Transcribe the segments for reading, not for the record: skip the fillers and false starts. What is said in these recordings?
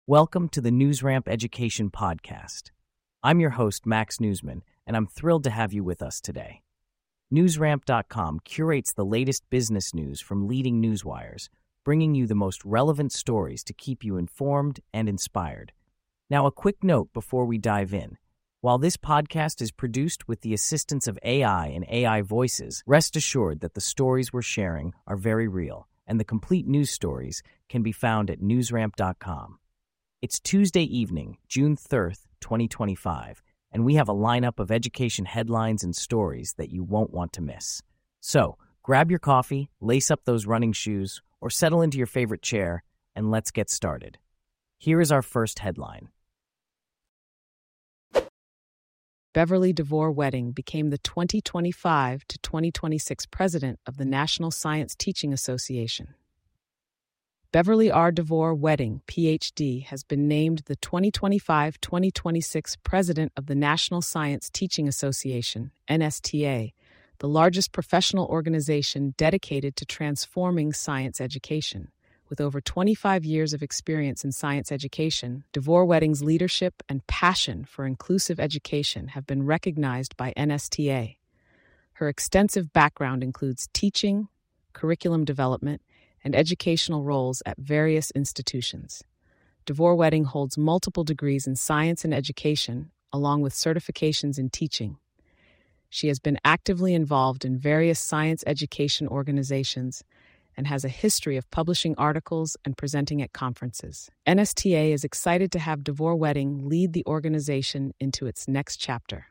Welcome to the NewsRamp Education Podcast. I'm your host, Max Newsman, and I'm thrilled to have you with us today. NewsRamp.com curates the latest business news from leading newswires, bringing you the most relevant stories to keep you informed and inspired. Now, a quick note before we dive in. While this podcast is produced with the assistance of AI and AI voices, rest assured that the stories we're sharing are very real, and the complete news stories can be found at NewsRamp.com. It's Tuesday evening, June 3rd, 2025, and we have a lineup of education headlines and stories that you won't want to miss. So, grab your coffee, lace up those running shoes, or settle into your favorite chair, and let's get started. Here is our first headline. Beverly DeVore Wedding became the 2025 to 2026 president of the National Science Teaching Association. Beverly R. DeVore Wedding, Ph.D., has been named the 2025-2026 president of the National Science Teaching Association, NSTA, the largest professional organization dedicated to transforming science education. With over 25 years of experience in science education, DeVore Wedding's leadership and passion for inclusive education have been recognized by NSTA. Her extensive background includes teaching, curriculum development, and educational roles at various institutions. DeVore Wedding holds multiple degrees in science and education, along with certifications in teaching. She has been actively involved in various science education organizations and has a history of publishing articles and presenting at conferences. NSTA is excited to have DeVore Wedding lead the organization into its next chapter.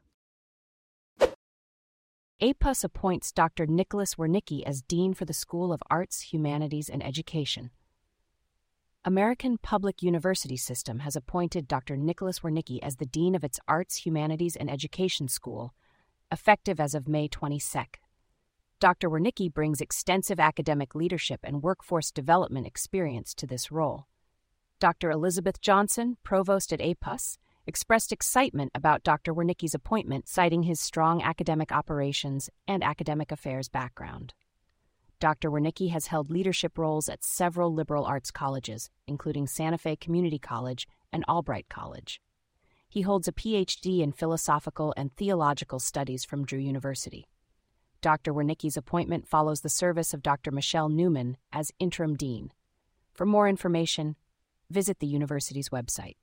APUS appoints Dr. Nicholas Wernicke as Dean for the School of Arts, Humanities, and Education. American Public University System has appointed Dr. Nicholas Wernicke as the Dean of its Arts, Humanities, and Education School, effective as of May 22nd. Dr. Wernicke brings extensive academic leadership and workforce development experience to this role. Dr. Elizabeth Johnson, provost at APUS, expressed excitement about Dr. Wernicke's appointment, citing his strong academic operations and academic affairs background. Dr. Wernicke has held leadership roles at several liberal arts colleges, including Santa Fe Community College and Albright College. He holds a Ph.D. in philosophical and theological studies from Drew University. Dr. Wernicke's appointment follows the service of Dr. Michelle Newman as interim dean. For more information, visit the university's website.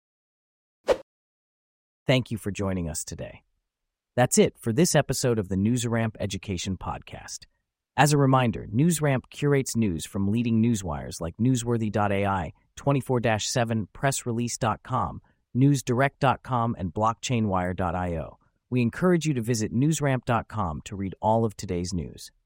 Thank you for joining us today. That's it for this episode of the NewsRamp Education Podcast. As a reminder, NewsRamp curates news from leading newswires like Newsworthy.ai, 24/7, PressRelease.com, NewsDirect.com, and BlockchainWire.io. We encourage you to visit NewsRamp.com to read all of today's news.